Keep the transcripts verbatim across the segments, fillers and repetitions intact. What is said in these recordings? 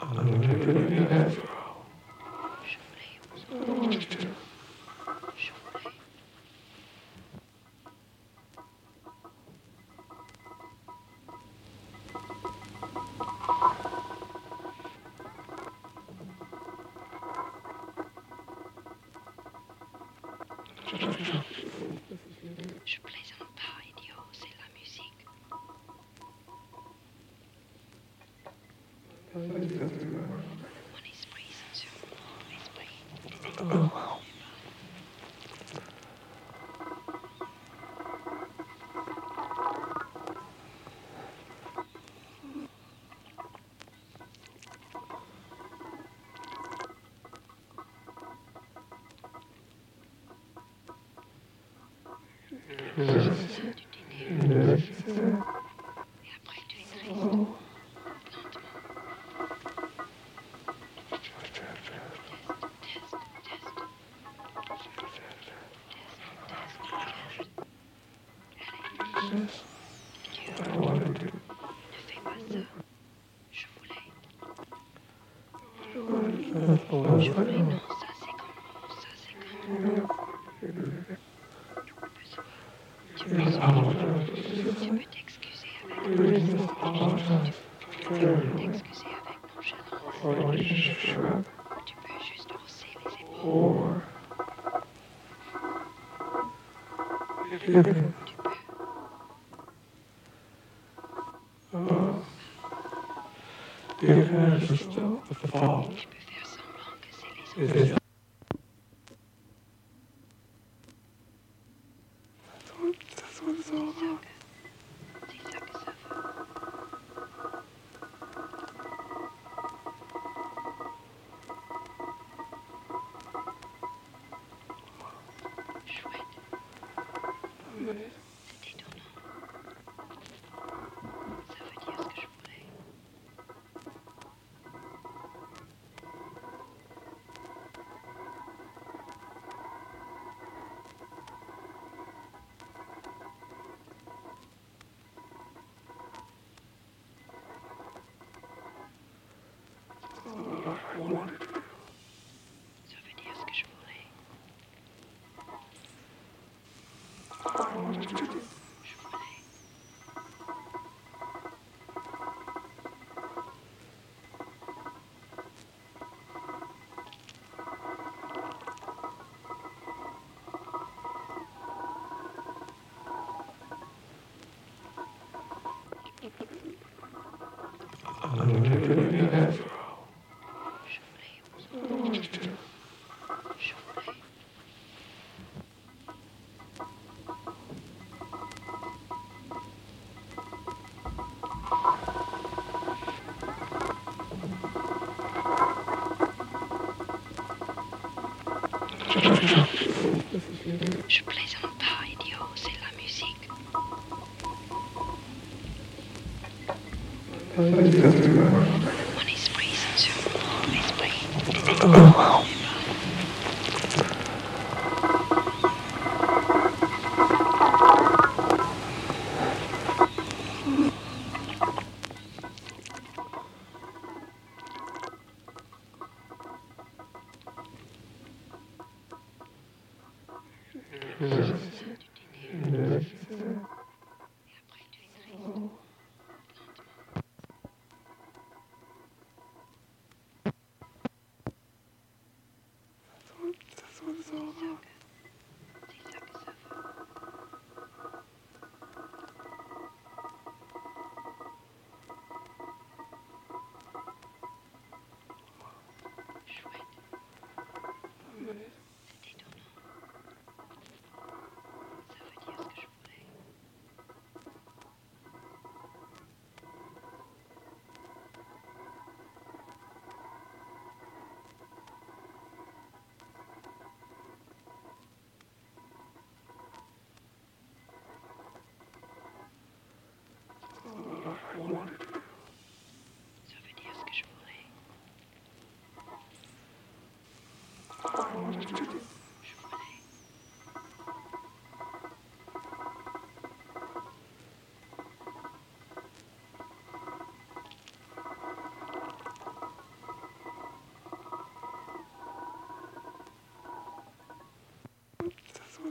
Je plaisante pas, idiot, c'est la musique. Mon esprit censure mon esprit. Tu t'énerves. Et après tu es triste. Lentement. Test, test, test. Test, test, test. Allez. Idiot. Ne fais pas ça. Je voulais. Je voulais, non, ça c'est comme. Ça c'est comme. Tu peux, tu peux t'excuser avec nonchalance. Tu peux t'excuser avec nonchalance. Tu peux juste hausser les épaules. Tu peux. Tu peux faire semblant que c'est les autres. C'est ça que, c'est ça que ça veut. Chouette. C'est étonnant. Ça veut dire ce que je voulais. Ça veut dire ce que je voulais. Je voulais. Je voulais. Je voulais. Je plaisante pas, idiot, c'est la musique. Mon esprit censure mon esprit. Tu t'énerves. Et après tu es triste. Lentement. C'est ça que, c'est ça que ça veut. Chouette. C'est étonnant. Ça veut dire ce que je voulais. Ça veut dire ce que je voulais. Je voulais.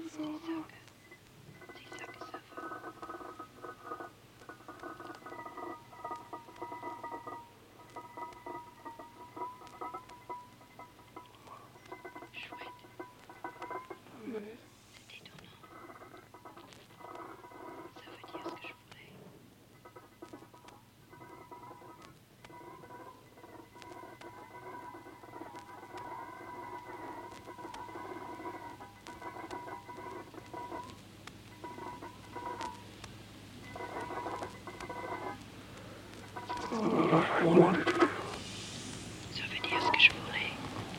Ça veut dire ce que je voulais.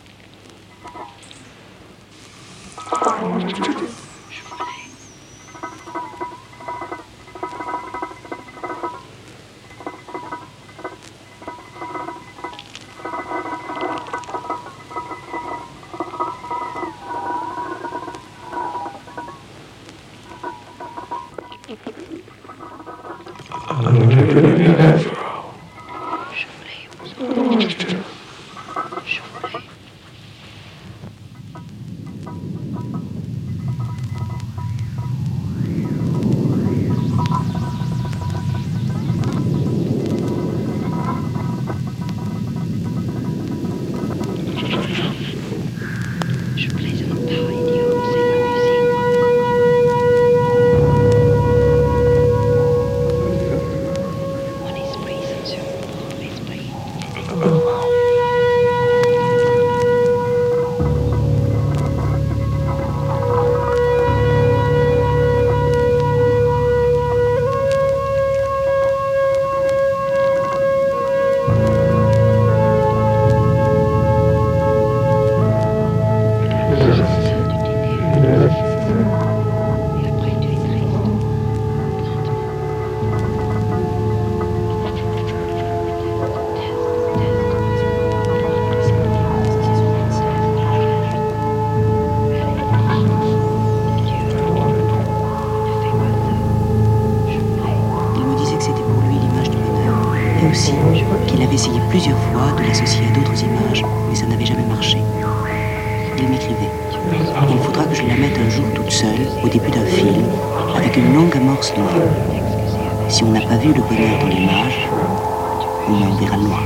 Je voulais. Je plaisante pas, idiot, c'est ma musique. Mon esprit censure mon esprit. Qu'il avait essayé plusieurs fois de l'associer à d'autres images, mais ça n'avait jamais marché. Il m'écrivait « Il faudra que je la mette un jour toute seule, au début d'un film, avec une longue amorce noire. Si on n'a pas vu le bonheur dans l'image, on en verra le noir. »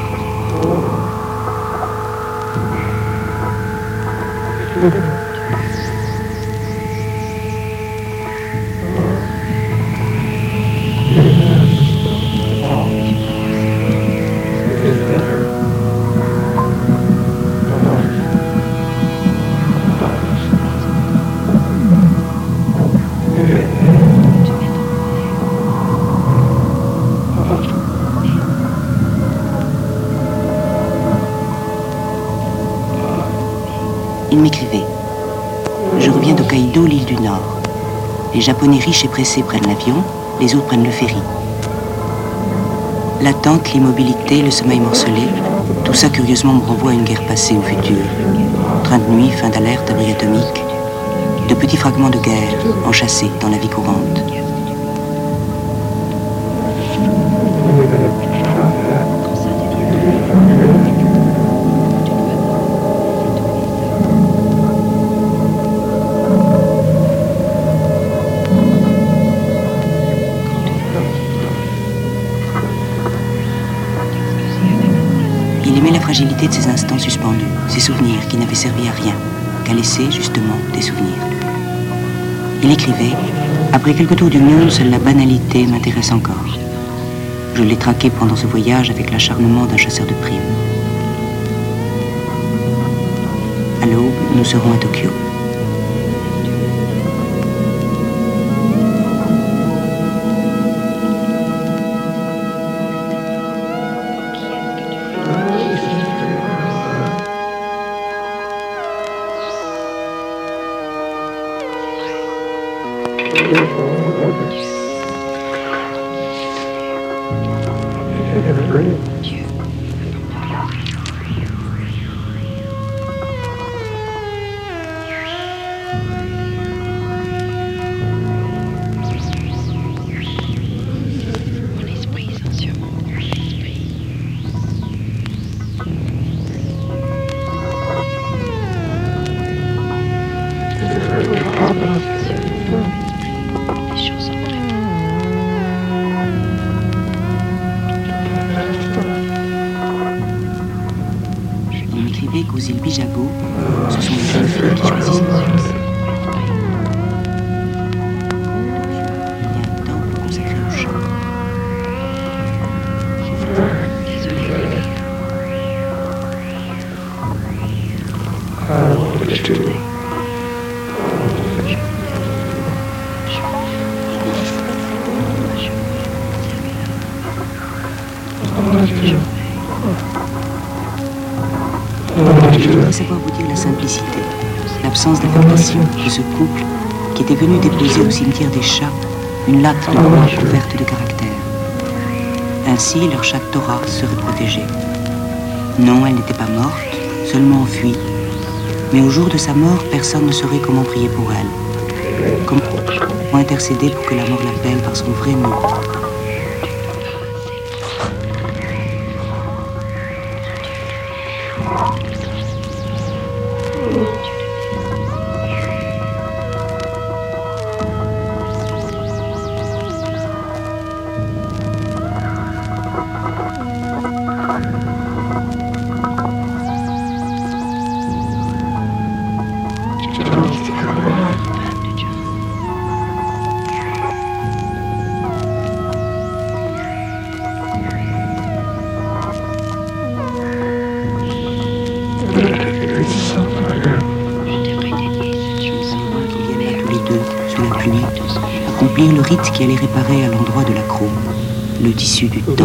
Il m'écrivait « Je reviens d'Hokkaido, l'île du Nord. Les Japonais riches et pressés prennent l'avion, les autres prennent le ferry. L'attente, l'immobilité, le sommeil morcelé, tout ça curieusement me renvoie à une guerre passée au futur. Train de nuit, fin d'alerte, abri atomique, de petits fragments de guerre enchâssés dans la vie courante. » Il aimait la fragilité de ces instants suspendus, ces souvenirs qui n'avaient servi à rien, qu'à laisser, justement, des souvenirs. Il écrivait « Après quelques tours du monde, seule la banalité m'intéresse encore. Je l'ai traqué pendant ce voyage avec l'acharnement d'un chasseur de primes. À l'aube, nous serons à Tokyo. » Mon esprit censure mon esprit. Mon esprit censure arriver qu'aux îles Bijago, ce sont les jeunes filles qui choisissent leur sexe. Il y a un temple consacré au chant. Désolé, bébé. Je voudrais savoir vous dire la simplicité, l'absence d'affectation de ce couple qui était venu déposer au cimetière des chats une latte de bois couverte de caractères. Ainsi, leur chatte Tora serait protégée. Non, elle n'était pas morte, seulement enfuie. Mais au jour de sa mort, personne ne saurait comment prier pour elle. Comment intercéder pour que la mort l'appelle par son vrai nom. Accomplir le rite qui allait réparer à l'endroit de l'accro le tissu du temps.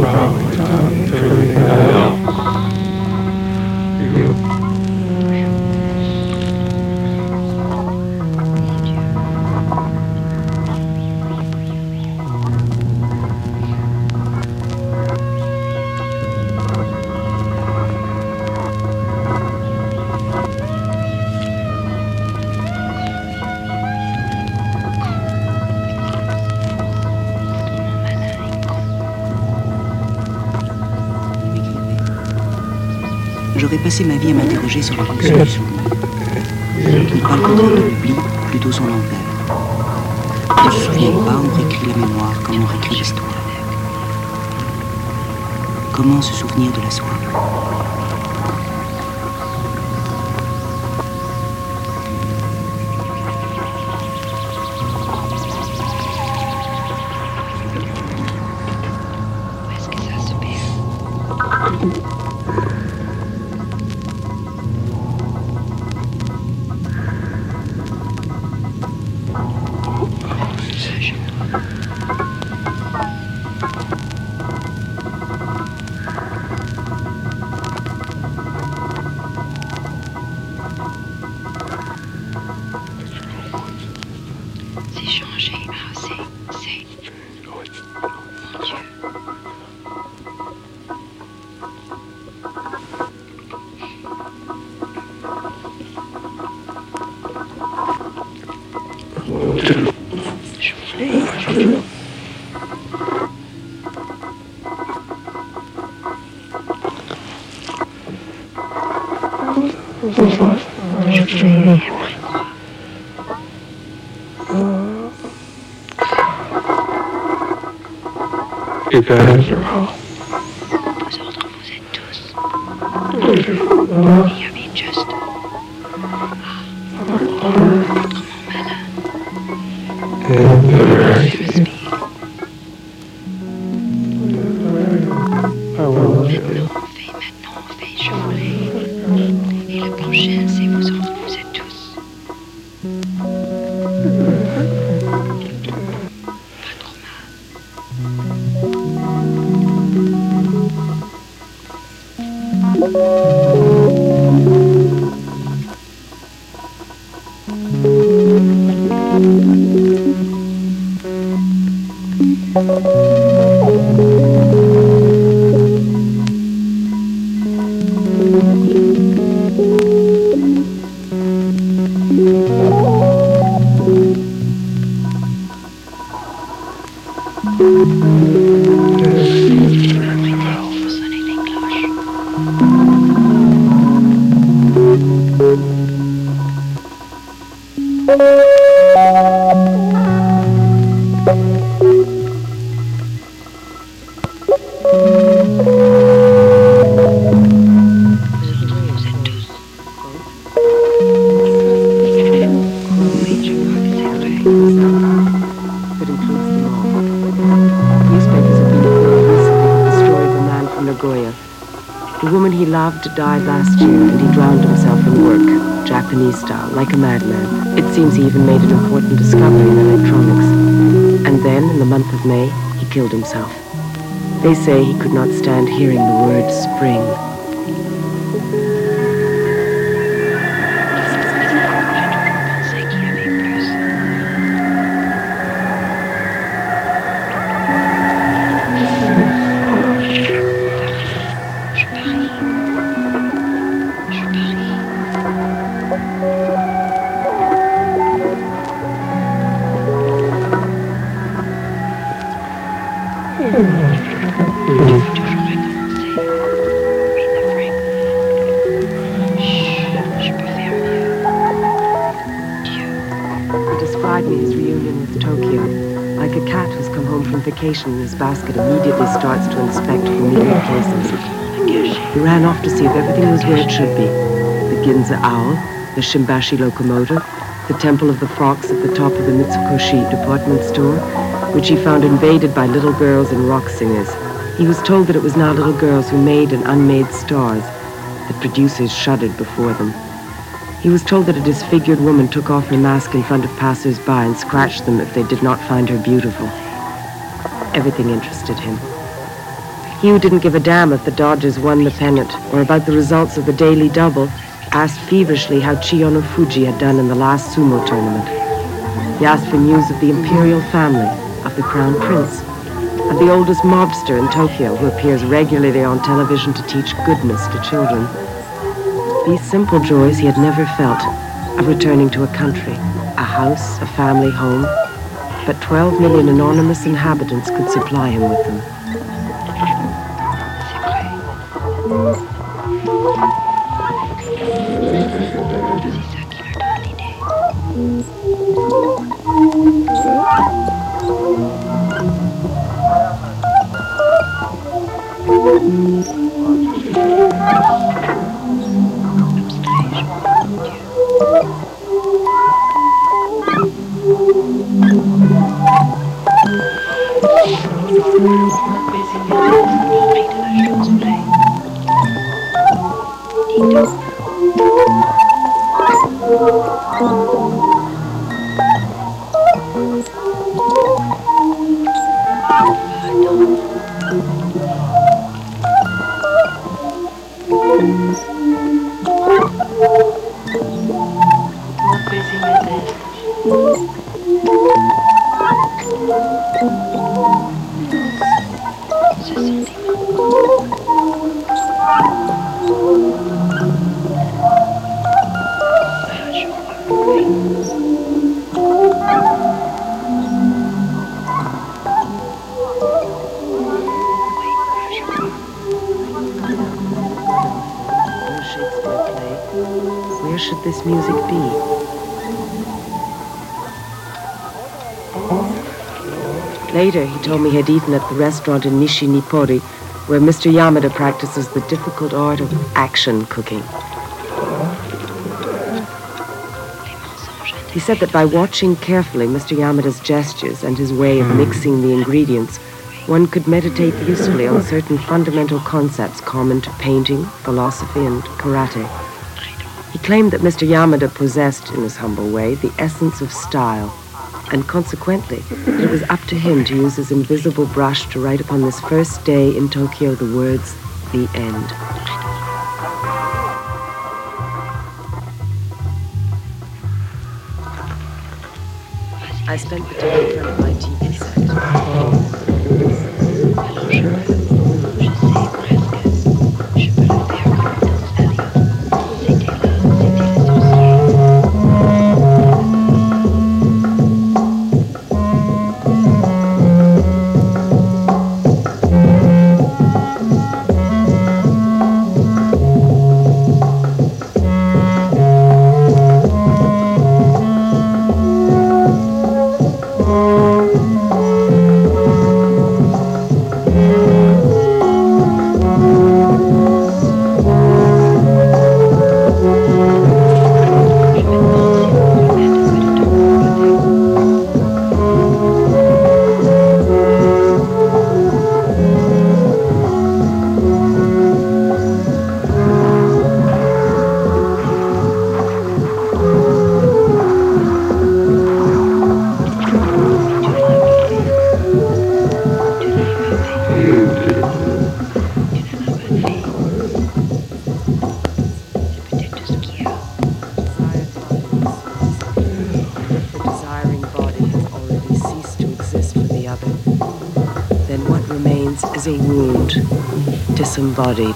J'aurais passé ma vie à m'interroger sur la fonction du souvenir. Il parle contraire de l'oubli, plutôt son envers. On ne se souvient pas, on réécrit la mémoire comme on réécrit l'histoire. Comment se souvenir de la soie? Où est-ce que ça se perd? C'est changé. Ah, c'est... c'est... Mon Dieu. Je voulais... Je voulais... You guys are all. Vous autres, vous êtes tous. Il y avait juste... And the Je respire. I will Maintenant on fait, maintenant on fait, je voulais. Et le prochain, c'est vous autres, vous êtes tous. Pas trop mal. Faut sonner les cloches. Vous autres, vous êtes tous. loved died last year, and he drowned himself in work, Japanese style, like a madman. It seems he even made an important discovery in electronics. And then, in the month of May, he killed himself. They say he could not stand hearing the word spring. In his basket immediately starts to inspect familiar places. He ran off to see if everything was where it should be. The Ginza Owl, the Shimbashi locomotive, the Temple of the Fox at the top of the Mitsukoshi department store, which he found invaded by little girls and rock singers. He was told that it was now little girls who made and unmade stars, that producers shuddered before them. He was told that a disfigured woman took off her mask in front of passers-by and scratched them if they did not find her beautiful. Everything interested him. He who didn't give a damn if the Dodgers won the pennant or about the results of the daily double asked feverishly how Chiyono Fuji had done in the last sumo tournament. He asked for news of the imperial family, of the crown prince, of the oldest mobster in Tokyo who appears regularly on television to teach goodness to children. These simple joys he had never felt, of returning to a country, a house, a family home, but twelve million anonymous inhabitants could supply him with them. Where should this music be? Later, he told me he had eaten at the restaurant in Nishi-Nippori, where Mister Yamada practices the difficult art of action cooking. He said that by watching carefully Mister Yamada's gestures and his way of mixing the ingredients, one could meditate usefully on certain fundamental concepts common to painting, philosophy, and karate. He claimed that Mister Yamada possessed, in his humble way, the essence of style, and consequently, that it was up to him to use his invisible brush to write upon this first day in Tokyo the words, "The End." I spent the day in front of my T V set. a wound, disembodied.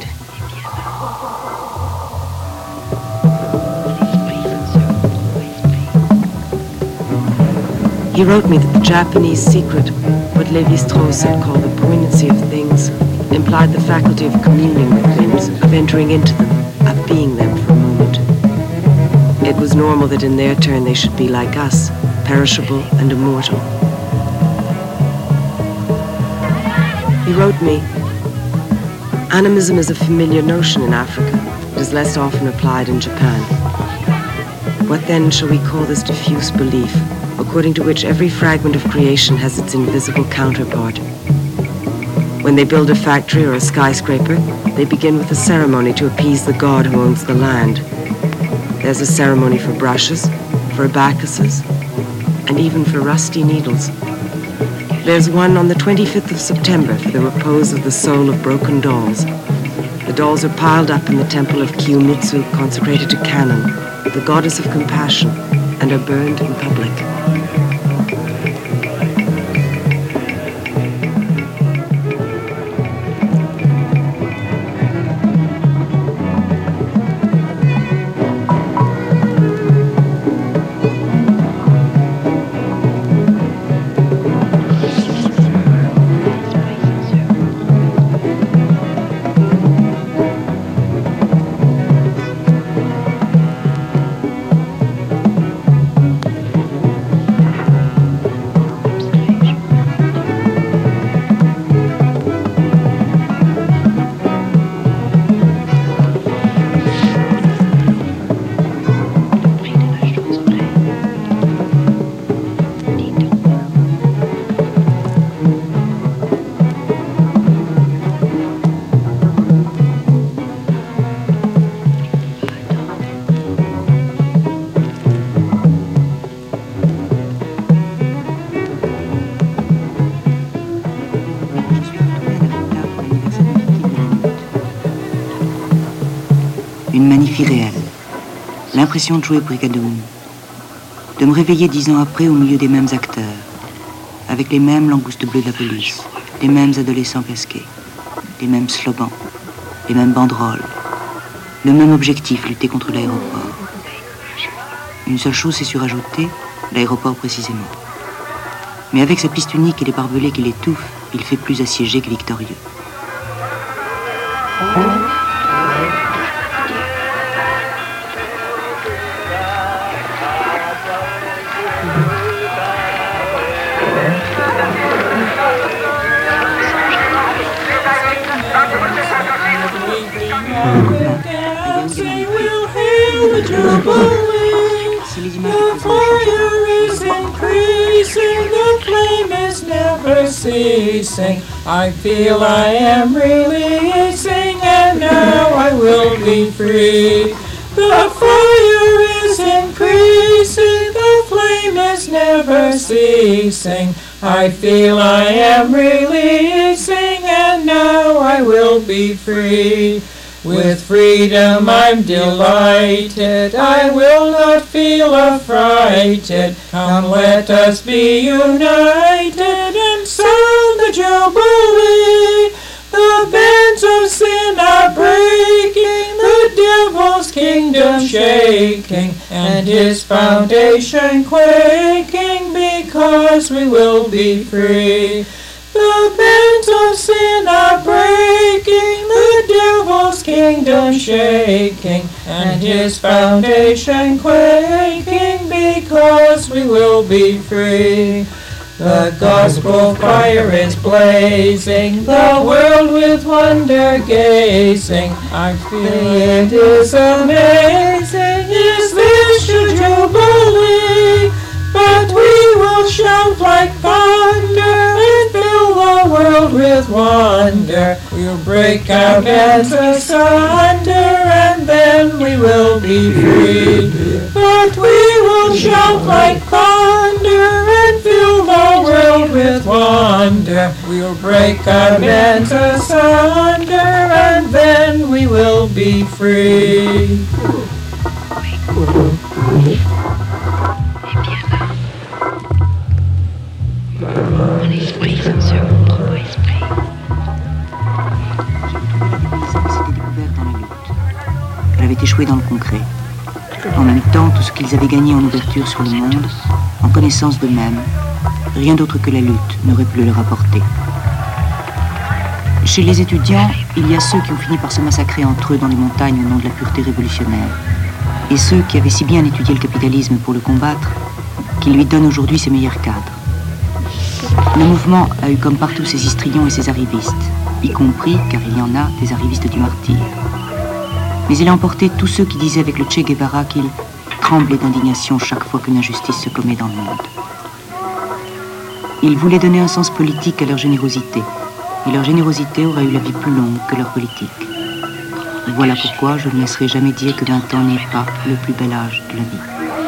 He wrote me that the Japanese secret, what Lévi-Strauss had called the poignancy of things, implied the faculty of communing with things, of entering into them, of being them for a moment. It was normal that in their turn they should be like us, perishable and immortal. He wrote me, animism is a familiar notion in Africa. It is less often applied in Japan. What then shall we call this diffuse belief, according to which every fragment of creation has its invisible counterpart? When they build a factory or a skyscraper, they begin with a ceremony to appease the god who owns the land. There's a ceremony for brushes, for abacuses, and even for rusty needles. There's one on the twenty-fifth of September for the repose of the soul of broken dolls. The dolls are piled up in the temple of Kiyomutsu, consecrated to Kannon, the goddess of compassion, and are burned in public. Une manif irréelle, l'impression de jouer Brigadoon, de me réveiller dix ans après au milieu des mêmes acteurs, avec les mêmes langoustes bleues de la police, les mêmes adolescents casqués, les mêmes slogans, les mêmes banderoles, le même objectif, lutter contre l'aéroport. Une seule chose s'est surajoutée, l'aéroport précisément. Mais avec sa piste unique et les barbelés qui l'étouffent, il fait plus assiégé que victorieux. The fire is increasing, the flame is never ceasing. I feel I am releasing, and now I will be free. The fire is increasing, the flame is never ceasing. I feel I am releasing, and now I will be free. With freedom I'm delighted, I will not feel affrighted. Come, let us be united and sound the jubilee. The bands of sin are breaking, the devil's kingdom shaking, and his foundation quaking, because we will be free. The bands of sin are breaking, the devil's kingdom shaking, and his foundation quaking, because we will be free. The gospel fire is blazing, the world with wonder gazing. I feel it is amazing, is this your jubilee? But we will shout like thunder and fill the world with wonder. We'll break our bands asunder, and then we will be free. But we will shout like thunder and fill the world with wonder. We'll break our bands asunder, and then we will be free. Un esprit sans second, trop esprit. avaient échoué dans le concret. En même temps, tout ce qu'ils avaient gagné en ouverture sur le monde, en connaissance d'eux-mêmes, rien d'autre que la lutte n'aurait pu le leur apporter. Chez les étudiants, il y a ceux qui ont fini par se massacrer entre eux dans les montagnes au nom de la pureté révolutionnaire, et ceux qui avaient si bien étudié le capitalisme pour le combattre, qu'il lui donne aujourd'hui ses meilleurs cadres. Le mouvement a eu comme partout ses histrions et ses arrivistes, y compris, car il y en a, des arrivistes du martyr. Mais il a emporté tous ceux qui disaient avec le Che Guevara qu'ils tremblaient d'indignation chaque fois qu'une injustice se commet dans le monde. Il voulait donner un sens politique à leur générosité, et leur générosité aurait eu la vie plus longue que leur politique. Voilà pourquoi je ne laisserai jamais dire que vingt ans n'est pas le plus bel âge de la vie.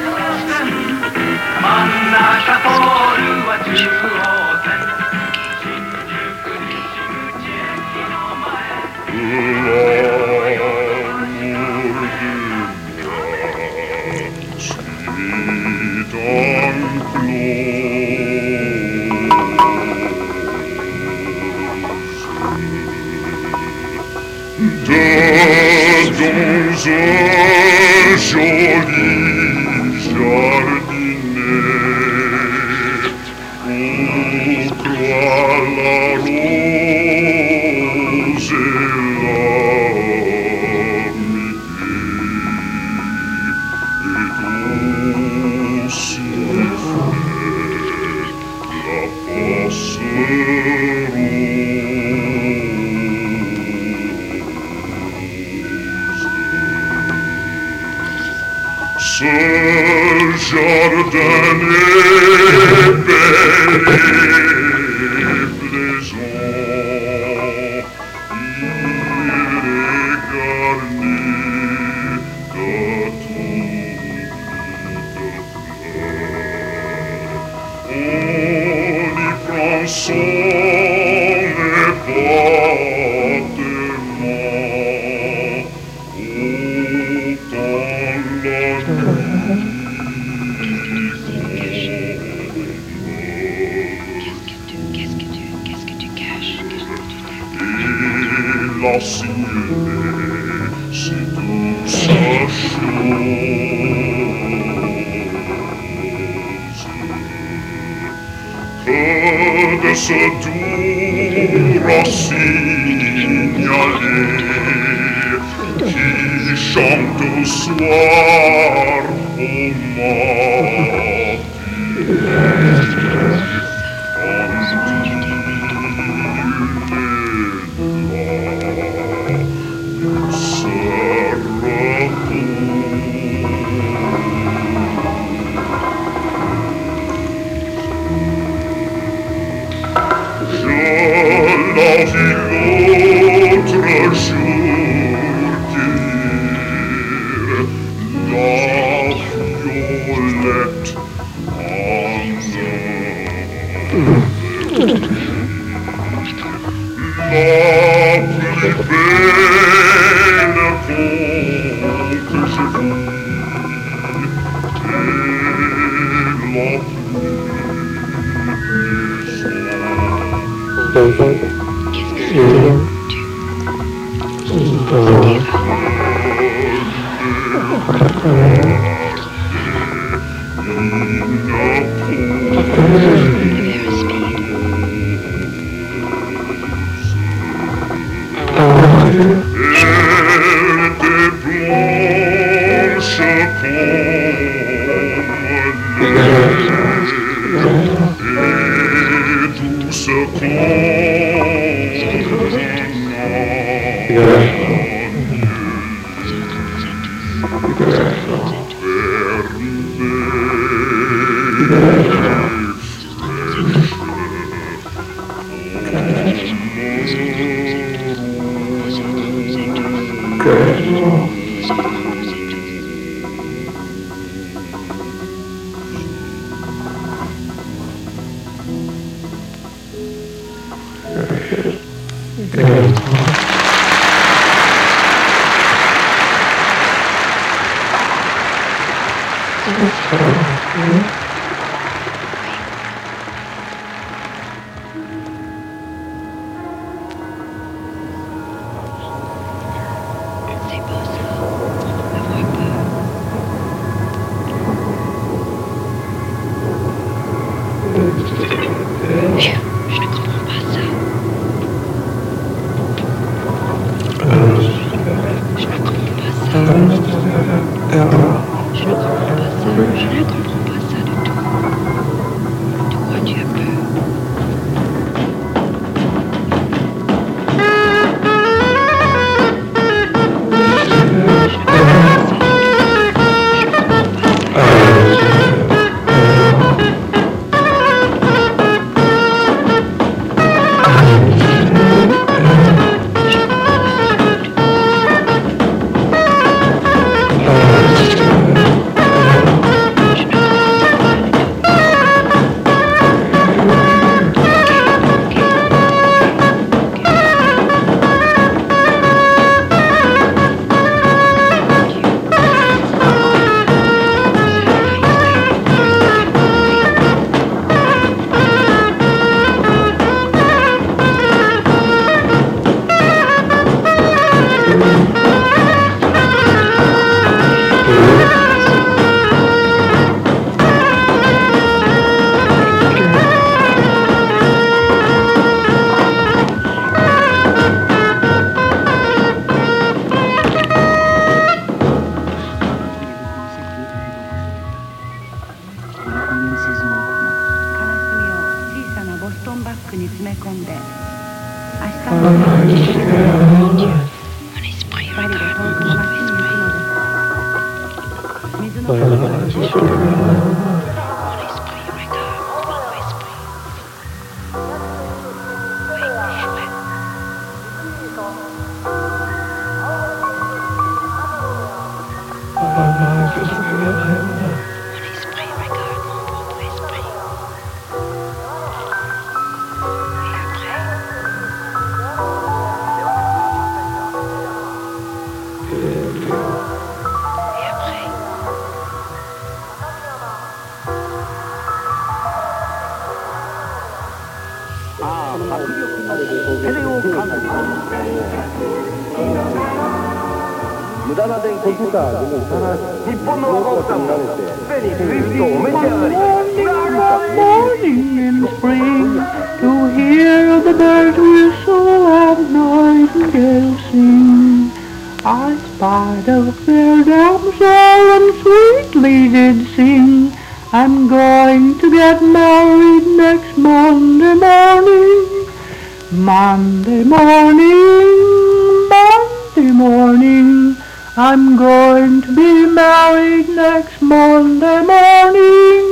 Dans un joli jardinet, on croit la rose et l'amitié, et aussi la passerelle. Ce jardin est bel et plaisant, il est garni d'atours de fleurs. On y prend son la signer, c'est tout sa chose. Que de ce doux rossignolé qui chante au soir au matin. L'autre jour cueillir la violette en la plus belle que je vis et la plus plaisante. C'est beau ça. Je ne comprends pas ça. Je ne comprends pas ça du tout. De quoi tu as peur? Morning in spring, to hear the birds whistle and nightingales sing. I spied a fair damsel and sweetly did sing. I'm going to get married next Monday morning. Monday morning, Monday morning. I'm going to be married next Monday morning.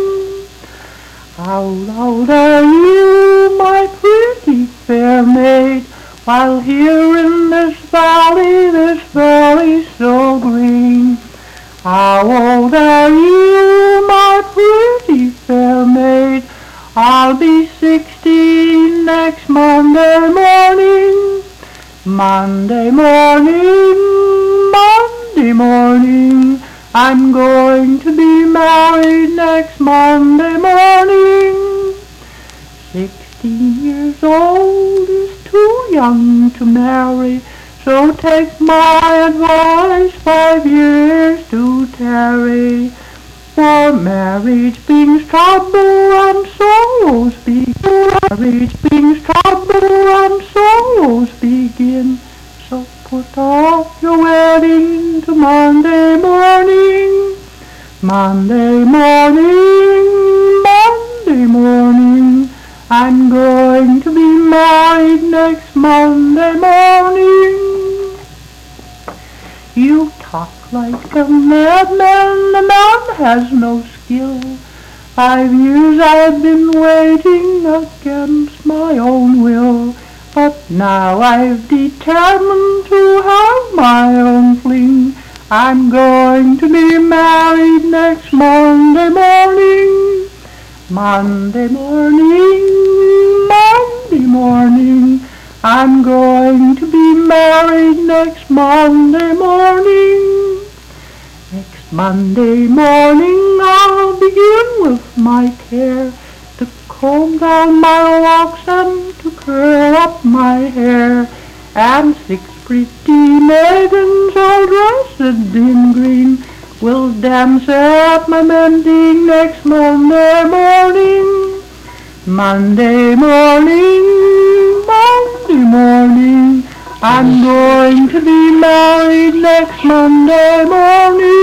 How old are you, my pretty fair maid? While here in this valley, this valley so green. How old are you, my pretty fair maid? I'll be sixteen next Monday morning. Monday morning, Monday morning. I'm going to be married next Monday morning. Sixteen years old is too young to marry, so take my advice, five years to tarry. For marriage brings trouble and sorrows begin. Marriage brings trouble and sorrows begin. So put off your wedding to Monday morning. Monday morning, Monday morning. I'm going to be married next Monday morning. You talk like a madman, the man has no skill. Five years I've been waiting against my own will. But now I've determined to have my own fling. I'm going to be married next Monday morning. Monday morning, Monday morning. I'm going to be married next Monday morning. Next Monday morning I'll begin with my care, to comb down my locks and to curl up my hair. And six pretty maidens all dressed in green will dance at my mending next Monday morning. Monday morning, Monday morning. I'm going to be married next Monday morning.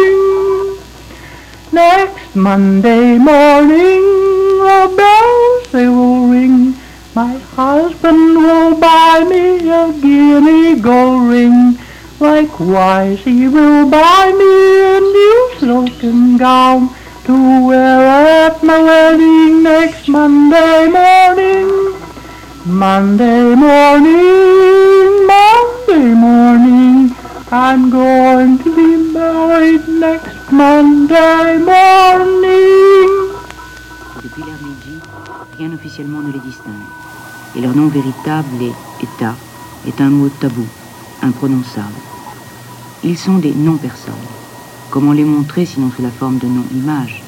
Monday morning, the bells they will ring. My husband will buy me a guinea gold ring. Likewise he will buy me a new silken gown to wear at my wedding next Monday morning. Monday morning, Monday morning, I'm going to be married next Monday morning. Depuis l'ère Meiji, rien officiellement ne les distingue. Et leur nom véritable, les États, est un mot tabou, imprononçable. Ils sont des non-personnes. Comment les montrer sinon sous la forme de non-images?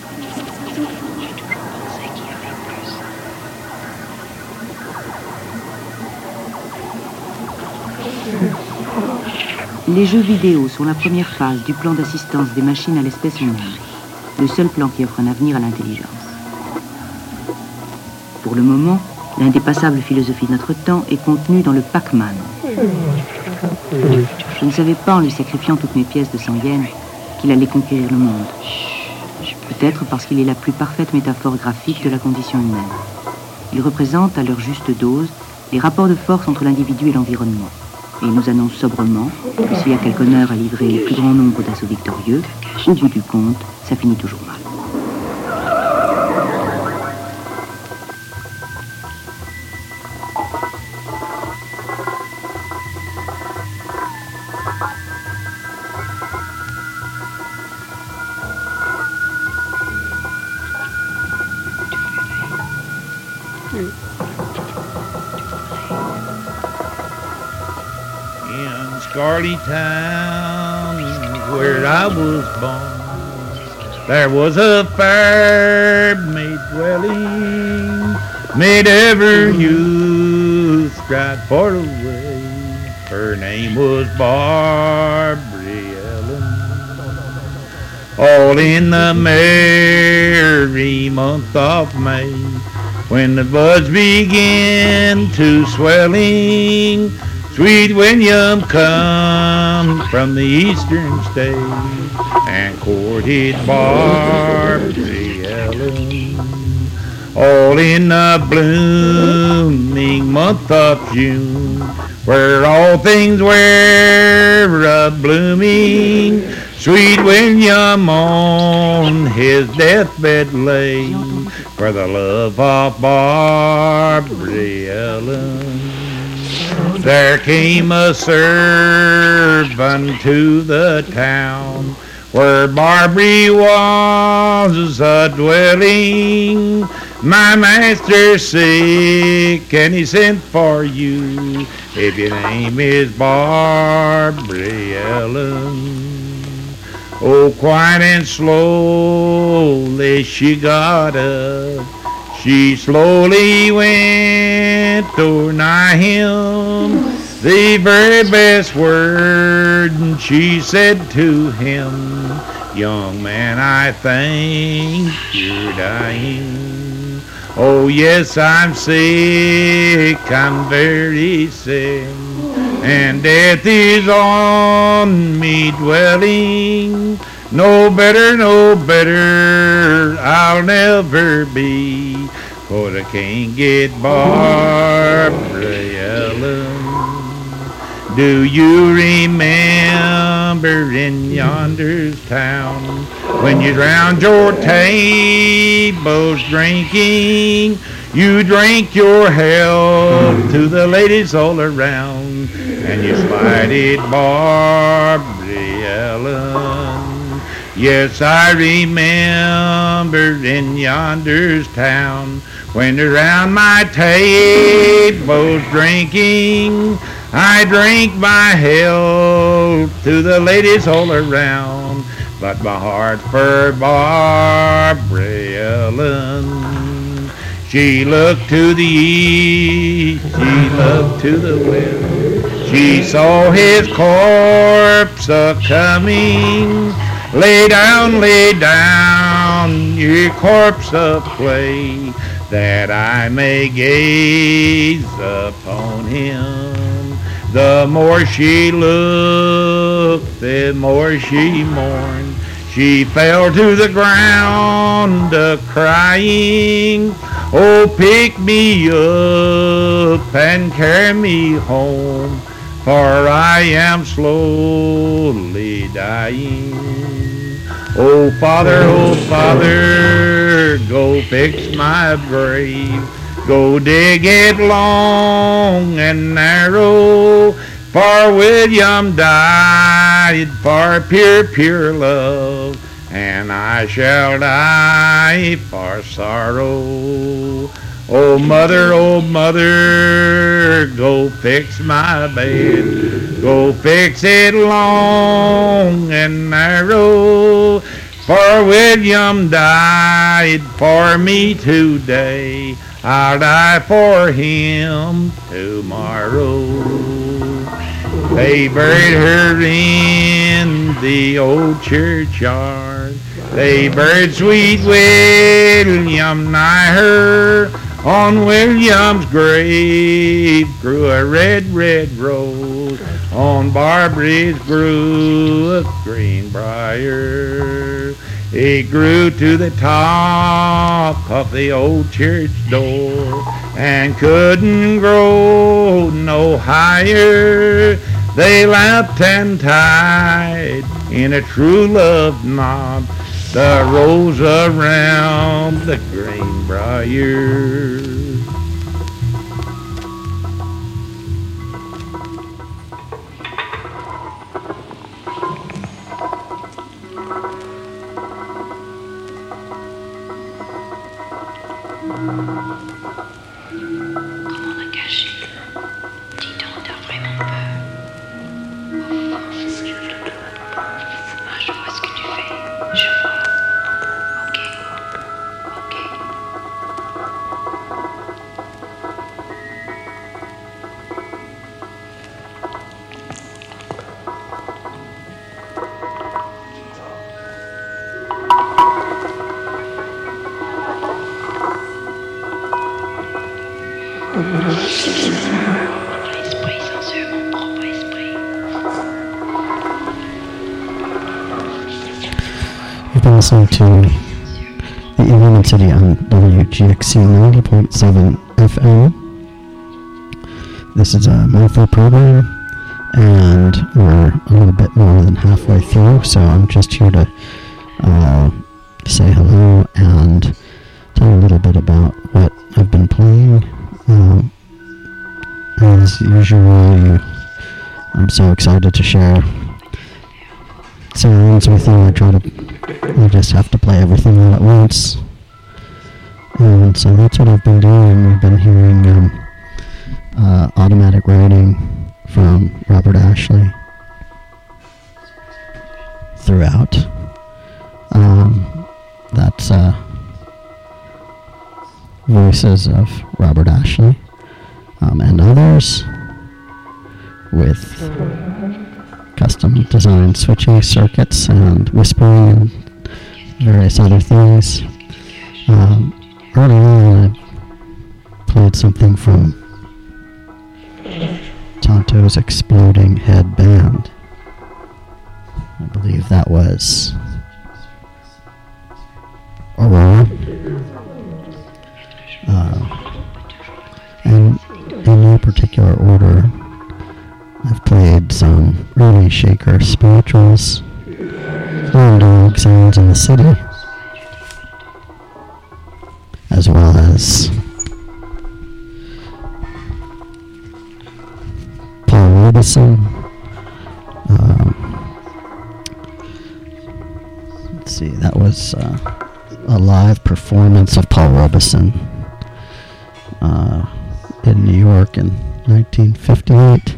Les jeux vidéo sont la première phase du plan d'assistance des machines à l'espèce humaine, le seul plan qui offre un avenir à l'intelligence. Pour le moment, l'indépassable philosophie de notre temps est contenue dans le Pac-Man. Je ne savais pas, en lui sacrifiant toutes mes pièces de cent yens, qu'il allait conquérir le monde. Peut-être parce qu'il est la plus parfaite métaphore graphique de la condition humaine. Il représente, à leur juste dose, les rapports de force entre l'individu et l'environnement. Et il nous annonce sobrement que s'il y a quelque honneur à livrer le plus grand nombre d'assauts victorieux, au bout du compte, ça finit toujours mal. In Scarlet Town, where I was born, there was a fair maid dwelling, made ever youth right far away. Her name was Barbary Ellen. All in the merry month of May, when the buds begin to swelling, sweet William come from the eastern state and courted Barbary Ellen. All in the blooming month of June, where all things were a-blooming, sweet William on his deathbed lay for the love of Barbary Ellen. There came a servant to the town where Barbary was a-dwelling. My master's sick and he sent for you, if your name is Barbary Ellen. Oh, quiet and slowly she got up. She slowly went to nigh him. The very best word she said to him, young man, I think you're dying. Oh yes, I'm sick, I'm very sick, and death is on me dwelling. No better, no better I'll never be, 'cause I can't get Barbary Ellen. Do you remember in yonder's town when you round your tables drinking, you drank your health to the ladies all around, and you slighted Barbary Ellen? Yes, I remember in yonder's town when around my tables drinking, I drank my health to the ladies all around, but my heart for Barbary Ellen. She looked to the east, she looked to the west, she saw his corpse a-coming. Lay down, lay down your corpse of clay, that I may gaze upon him. The more she looked, the more she mourned. She fell to the ground a crying, oh, pick me up and carry me home, for I am slowly dying. Oh, Father, oh, Father, go fix my grave. Go dig it long and narrow, for William died for pure, pure love, and I shall die for sorrow. Oh, mother, oh, mother, go fix my bed. Go fix it long and narrow, for William died for me today. I'll die for him tomorrow. They buried her in the old churchyard. They buried sweet William nigh her. On William's grave grew a red, red rose. On Barbara's grew a green briar. It grew to the top of the old church door and couldn't grow no higher. They lapped and tied in a true love knot the rose around the green briar. Comment la cacher? Dis donc, t'as vraiment peur? Ah, je vois ce que tu fais. Je vois. Ok. Ok. Esprit sans eux, mon propre esprit. You've been listening to the Evening City on W G X C ninety point seven F M. This is a monthly program, and we're a little bit more than halfway through, so I'm just here to uh, say hello and tell you a little bit about what I've been playing. Um, as usual, I'm so excited to share sounds with you. I try to, I just have to play everything all at once. And so that's what I've been doing. We've been hearing um, uh, automatic writing from Robert Ashley throughout. Um, that's uh, voices of Robert Ashley um, and others with custom designed switching circuits and whispering and various other things. Um, early on I played something from Tonto's Exploding Head Band. I believe that was Aurora. Uh, and in no particular order, I've played some early Shaker spirituals, Clown Dog Sounds in the City, as well as Paul Robeson. Um, let's see, that was uh, a live performance of Paul Robeson uh, in New York in nineteen fifty-eight.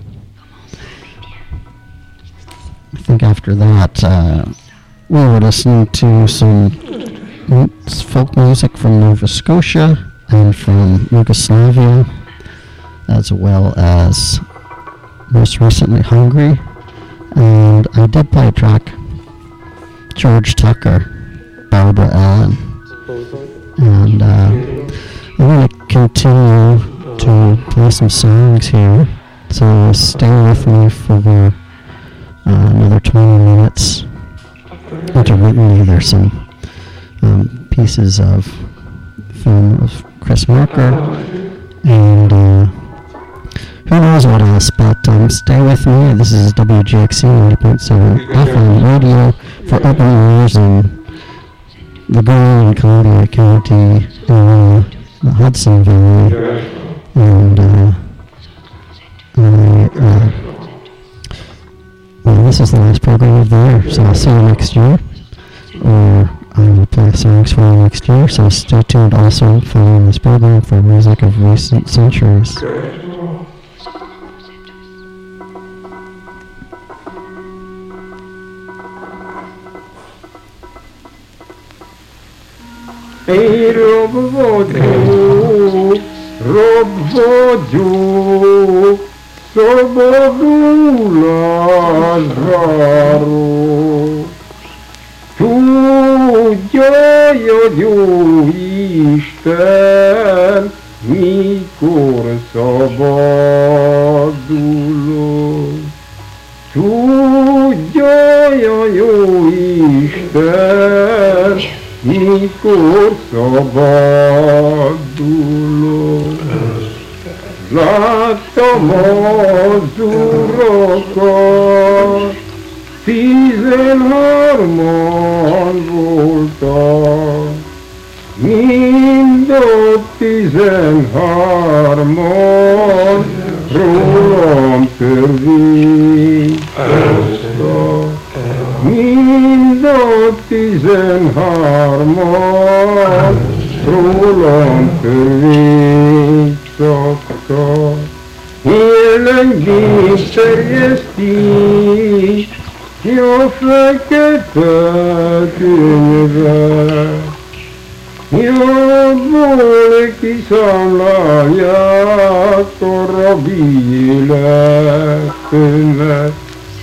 I think after that, uh, we were listening to some folk music from Nova Scotia and from Yugoslavia, as well as most recently Hungary. And I did play a track, George Tucker, Barbara Allen. And uh, I'm going to continue to play some songs here, so stay with me for uh, another twenty minutes. intermittently there's some um, pieces of film of Chris Marker, and uh, who knows what else, but um, stay with me. This is W G X C ninety point seven F M radio for open ears in the Greene and Columbia County, uh, the Hudson Valley, and uh, I, uh, well, this is the last program of the year, so I'll see you next year, or I will play songs for you next year, so stay tuned also following this program for music of recent centuries. Hey, Rob Vodu, Rob Vodu, Sobodula Zaro. Tu jöjjön Isten, mikor szabadulok. Tudja, jó Isten, mikor szabadulok. Láttam az urakat, tizenhárman voltak, mind a tizenhárman rólam törvényt hoztak. Mind a tizenhárman rólam törvényt szoktak. Jelenjét terjeszti, a fekete könyve, abból kiszámlálják a rabbi életemet.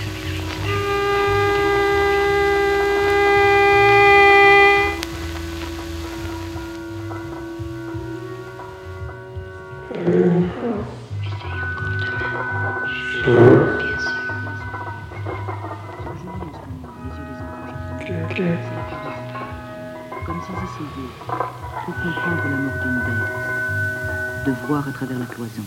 Comme s'ils essayaient, pour comprendre l'amour d'une bête, de voir à travers la cloison.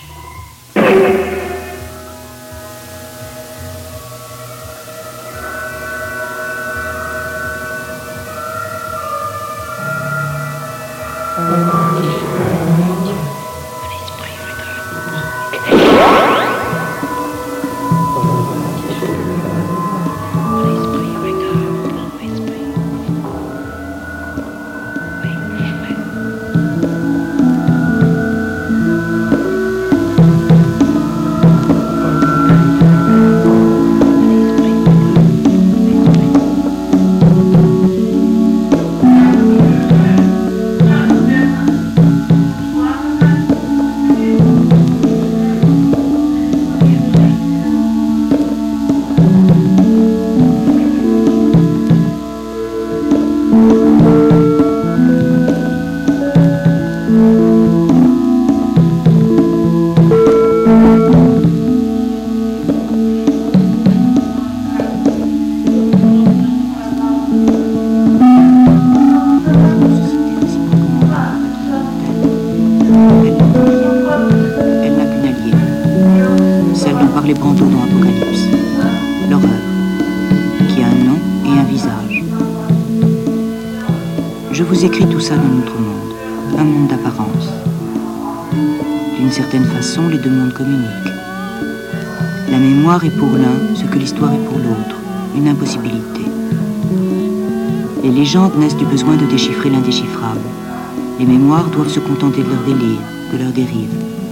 Écrit tout ça dans notre monde, un monde d'apparence. D'une certaine façon, les deux mondes communiquent. La mémoire est pour l'un ce que l'histoire est pour l'autre, une impossibilité. Les légendes naissent du besoin de déchiffrer l'indéchiffrable. Les mémoires doivent se contenter de leur délire, de leur dérive.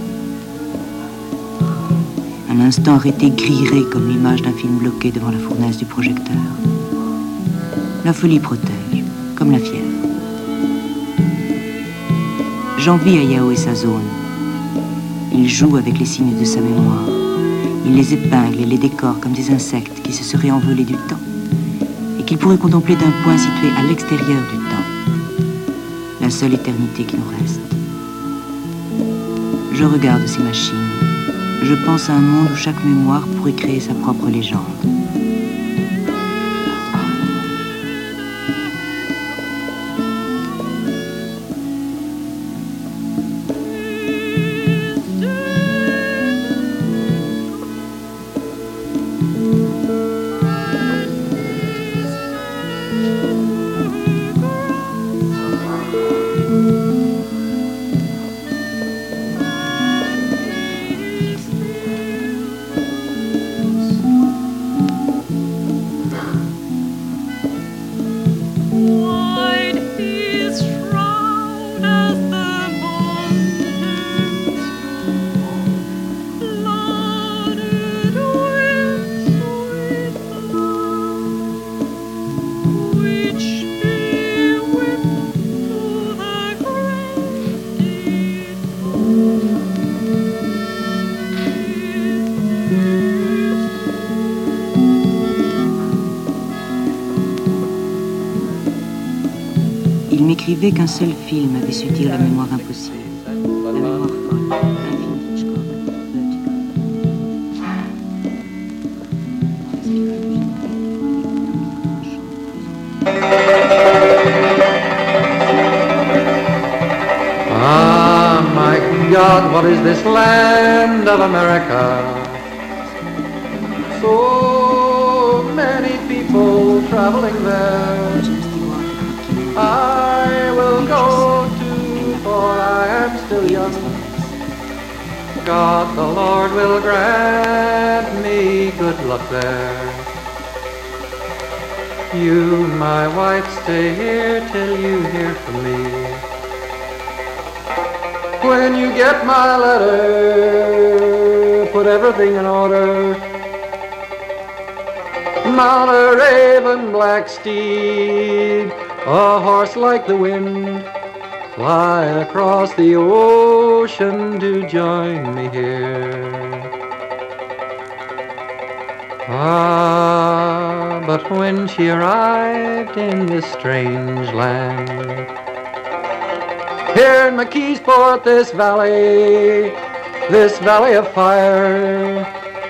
Un instant arrêté grillerait comme l'image d'un film bloqué devant la fournaise du projecteur. La folie protège, comme la fièvre. J'envie Hayao et sa zone. Il joue avec les signes de sa mémoire. Il les épingle et les décore comme des insectes qui se seraient envolés du temps et qu'il pourrait contempler d'un point situé à l'extérieur du temps. La seule éternité qui nous reste. Je regarde ces machines. Je pense à un monde où chaque mémoire pourrait créer sa propre légende. White his shroud as the mountains flooded with sweet blood, which he whipped to the great deep. Il m'écrivait qu'un seul film avait su dire la mémoire impossible, la mémoire folle, l'infini Hitchcock, Ah, my God, what is this land of America? So many people traveling there. I will go to, for I am still young. God the Lord will grant me good luck there. You, my wife, stay here till you hear from me. When you get my letter, put everything in order. Mount a raven black steed, a horse like the wind, fly across the ocean to join me here. Ah, but when she arrived in this strange land, here in McKeesport, this valley, this valley of fire,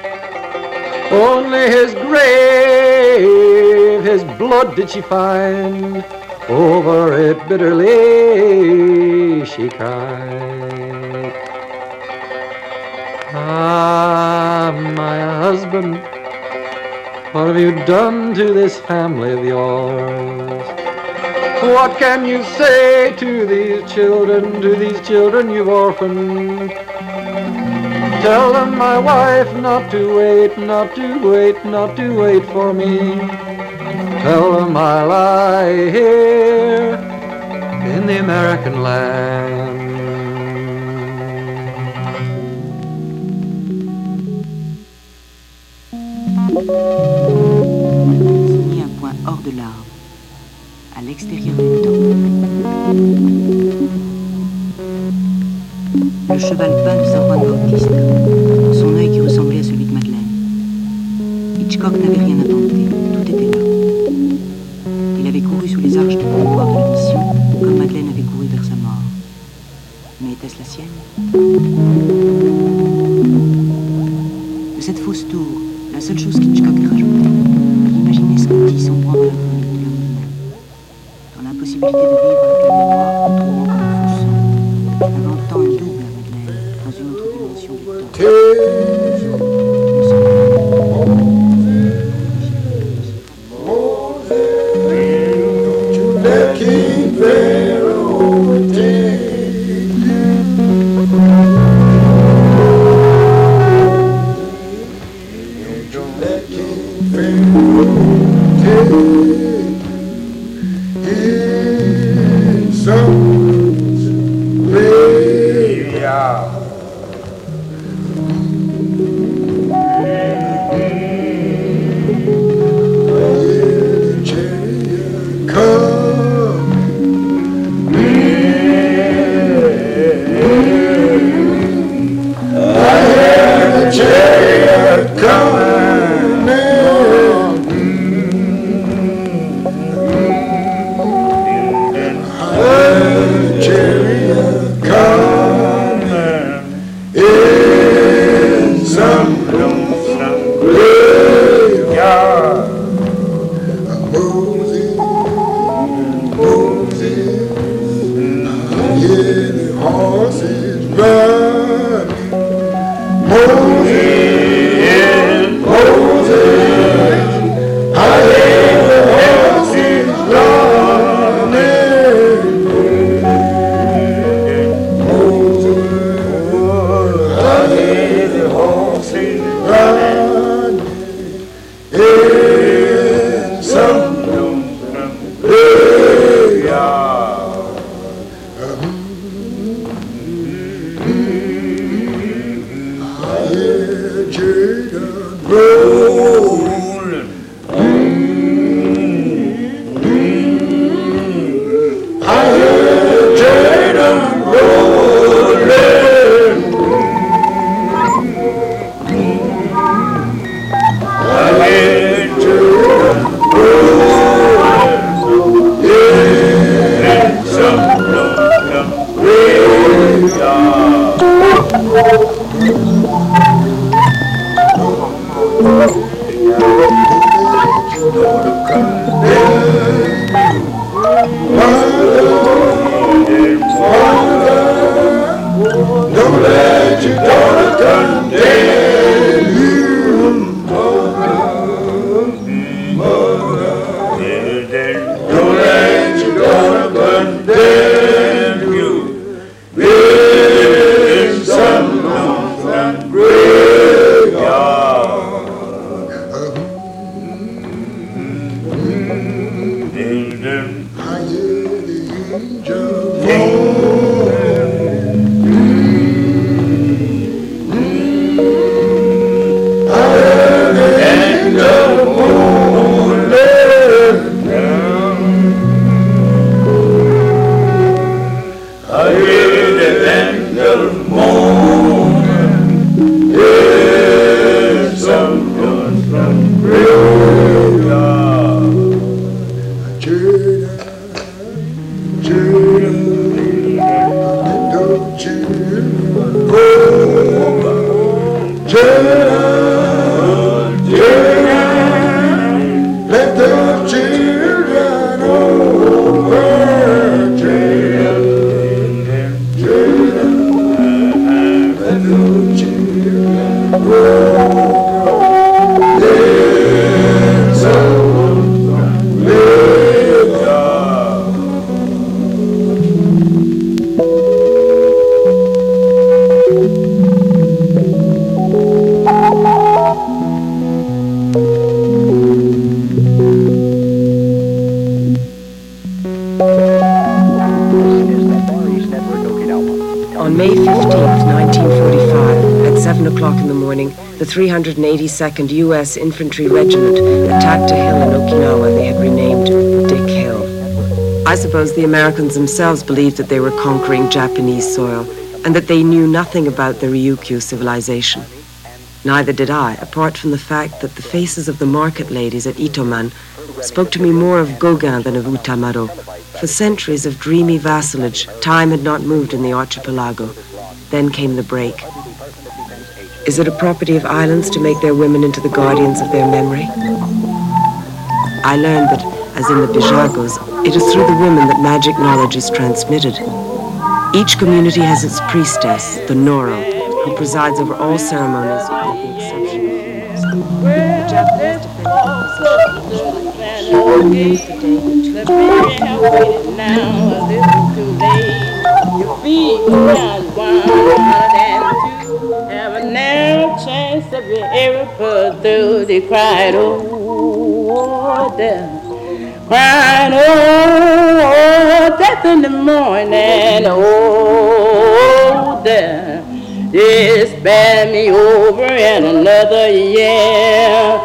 only his grave, his blood did she find. Over it bitterly she cried. Ah, my husband, what have you done to this family of yours? What can you say to these children, to these children you've orphaned? Tell them, my wife, not to wait, not to wait, not to wait for me. Tell them I lie here in the American land. Signé un point hors de l'arbre, à l'extérieur du temps. Le cheval peint de San Juan Bautista, son œil qui ressemblait à celui de Madeleine. Hitchcock n'avait rien inventé, tout était là. Il avait couru sous les arches de pouvoir de la mission, comme Madeleine avait couru vers sa mort. Mais était-ce la sienne? De cette fausse tour, la seule chose qu'Hitchcock ait rajoutée, il imaginait Scotty sombrant dans la brume de l'homme, dans l'impossibilité de vivre avec la mémoire en trouvant comme un faux son, inventant une double à Madeleine dans une autre dimension du temps. On May fifteenth, nineteen forty-five, at seven o'clock in the morning, the three hundred eighty-second U S Infantry Regiment attacked a hill in Okinawa they had renamed Dick Hill. I suppose the Americans themselves believed that they were conquering Japanese soil and that they knew nothing about the Ryukyu civilization. Neither did I, apart from the fact that the faces of the market ladies at Itoman spoke to me more of Gauguin than of Utamaro. For centuries of dreamy vassalage, time had not moved in the archipelago. Then came the break. Is it a property of islands to make their women into the guardians of their memory? I learned that, as in the Bijagos, it is through the women that magic knowledge is transmitted. Each community has its priestess, the Noro, who presides over all ceremonies with the exception of the Japanese chance to be ever put through. They cried, oh, death. Cried, oh, death in the morning. Oh, death. They spare me over in another year.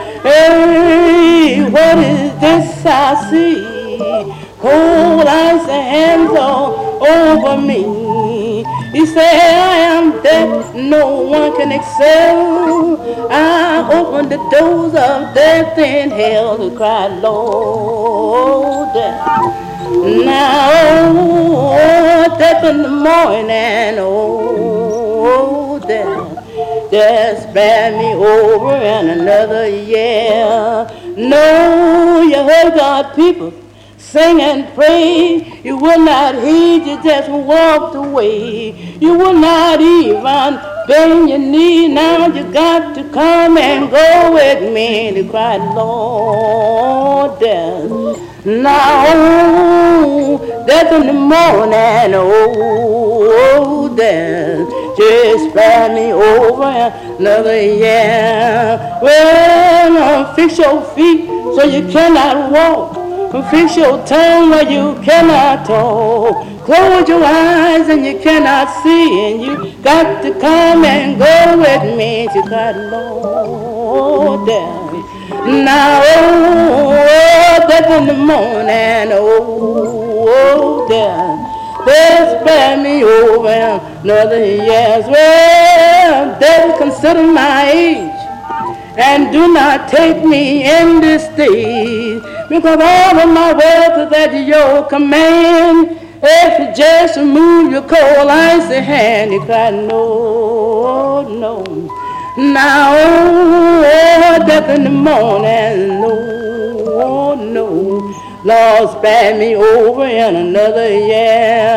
Hey, what is this I see? Cold ice and hands all over me. He said, I am death, no one can excel. I opened the doors of death and hell to cry, Lord, death. Now, oh, death in the morning, oh, death. Just spare me over in another year. No, you heard God, people. Sing and pray, you will not heed, you just walked away. You will not even bend your knee, now you got to come and go with me. They cried, Lord, death. Now, oh, death in the morning, oh, death. Just spare me over another year. Well, fix your feet so you cannot walk. Fix your tongue where you cannot talk. Close your eyes and you cannot see. And you got to come and go with me. You got Lord death. Now, oh, death in the morning. Oh, oh death. Death spare me over another year. Well, death, consider my age. And do not take me in this stage, because all of my wealth is at your command. If you just move your cold icy hand, you cried, no, no. Now, oh, death in the morning, no, no. Lord, spare me over in another year.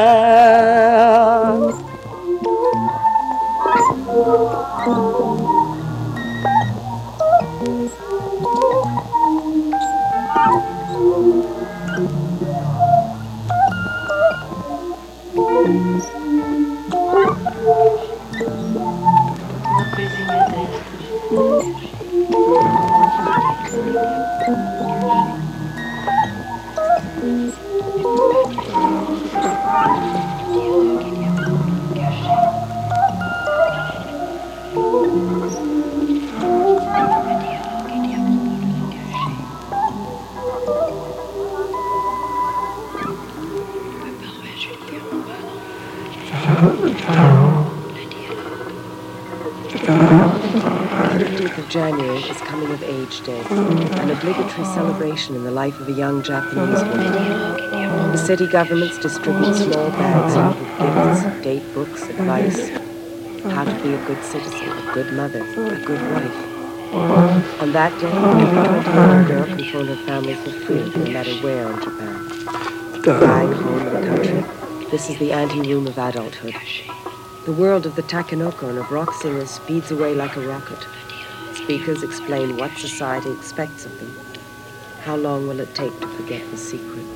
fifteenth of January is Coming of Age Day, an obligatory celebration in the life of a young Japanese woman. The city governments distribute small bags filled with gifts, date books, advice, how to be a good citizen, a good mother, a good wife. On that day, every twenty-year-old girl can phone her family for free, no matter where in Japan. Back home in the country, this is the ante-room of adulthood. The world of the takenoko and of rock singers speeds away like a rocket. Speakers explain what society expects of them. How long will it take to forget the secret?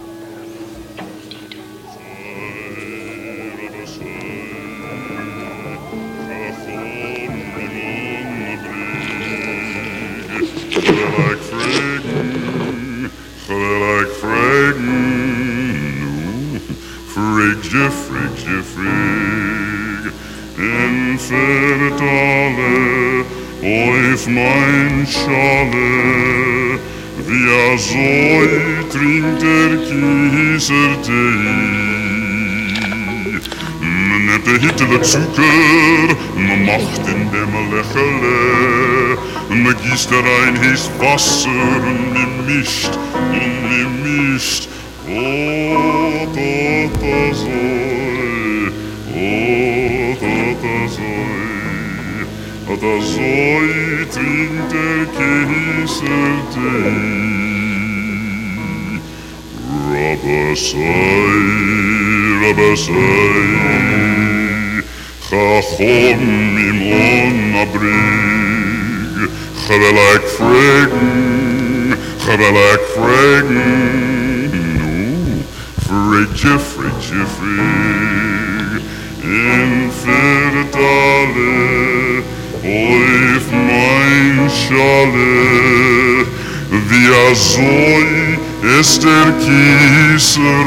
Like fragrant, like fragrant. frigge, frigge, frig. En vertale oif mein Schale, wie a Zoi trinkt der Kieser Tee. Man nimmt de hittele Zucker, man macht in dem Lächele, man gießt da rein heiß Wasser und man mischt, und man mischt. Oh, Tata Zoi, oh, Tata Zoi, Tata Zoi trinkt der Kieser Tee. Rabbasai, Rabbasai, Chachom im Onabrig, Chavelak fragen, Chavelak fragen, Frigge, frigge, frig, in vertale, oif mein Schale, wie a Zoi ist der Kieser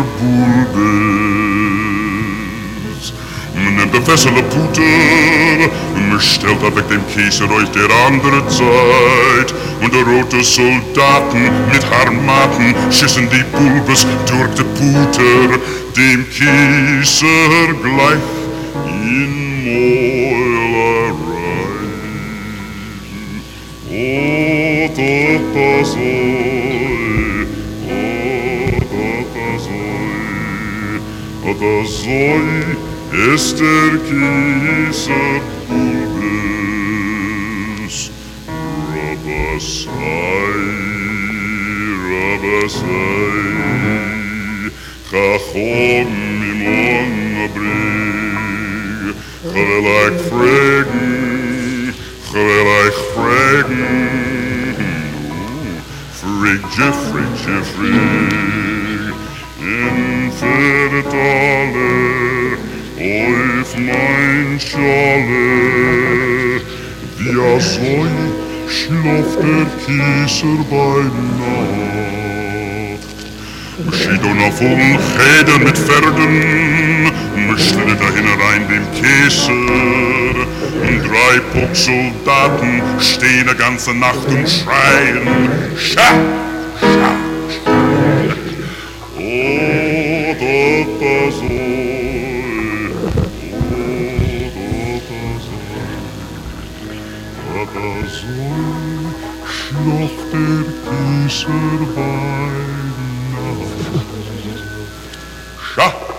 Bulbes. Man nimmt de Fessele Puter, man stellt ab weg dem Kieser euch der andere Zeit, und de rote Soldaten mit Harmaten schießen die Bulbes durch de Puter, dem Kieser gleich in Mäulerei. Oh, Tata Zoi, oh, Tata Zoi, Tata Zoi ist der Kieser Bulbes. Rabbasai, Rabbasai, Chachom im Onabrig, Chavelak fragen, Chavelak fragen, frigge, frigge, frig, in vertale, oif mein Schale, wie a Zoi schloft der Kieser bei Nacht. Schidona voll Cheder mit Pferden, mischte dahin rein dem Kieser, und drei Pucksoldaten stehen die ganze Nacht und schreien, Scha, Scha, Scha. Oh, Tata Zoi, oh, Tata Zoi, schloft der Kieser bei Nacht. Scha!